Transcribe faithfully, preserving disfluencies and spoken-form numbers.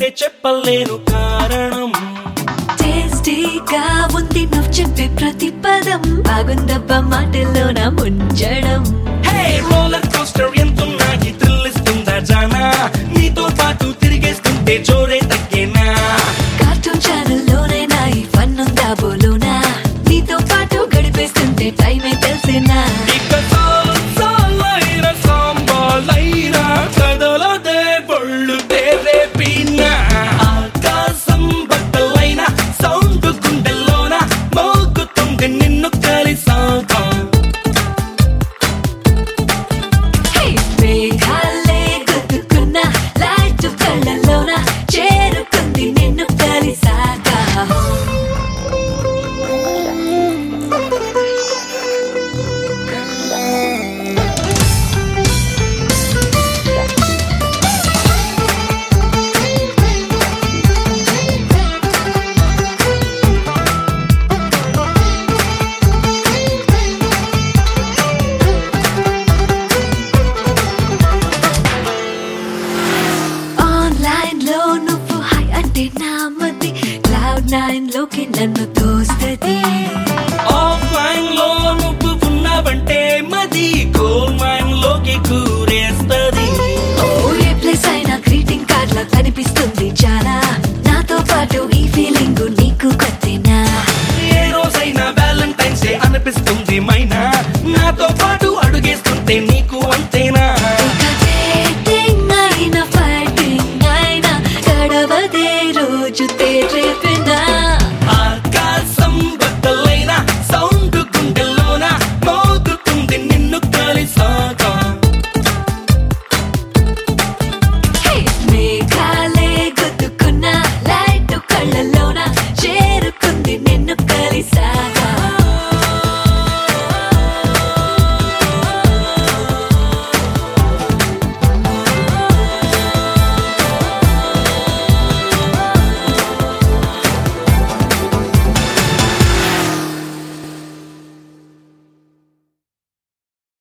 అంటే చెప్పలేను కారణం. టేస్టీగా ఉంది నువ్వు చెప్పే ప్రతి పదం, బాగుందబ్బా మాటల్లోన ముంచడం. హే రోలర్ కోస్టర్ ఎంతున్నా ఈ థ్రిల్ ఇస్తుందా జానా, నీతో పాటు తిరిగేస్తుంటే జోరే తగ్గేనా. కార్టూన్ ఛానల్లోనైనా ఈ ఫన్ ఉందా బోలోనా, నీతో పాటు గడిపేస్తుంటే టైమే తెలిసేనా. ఇక సాలు సాలైన సాంబాలైనా కదలదే బొళ్ళు తేరే పీనా. ఆకాశం బద్దలైన సౌండ్ గుండెల్లోన మోగుతుంది నిన్ను కలిసాక. హే మేఘాలే గుద్దుకున్న లైట్ కళ్ళల్లోన చేరుకుంది నిన్ను కలిసాక. ఆన్లైన్ లో నువ్వు హై అంటే నా మతి క్లౌడ్ నైన్ లోకి నన్ను తోస్తది. ఆఫ్లైన్ లో నువ్వు ఉన్నావంటే మది గోల్డ్ మైన్ లోకి కూరేస్తది. ఓ ఏ ప్లేస్ అయినా గ్రీటింగ్ కార్డ్ లా కనిపిస్తుంది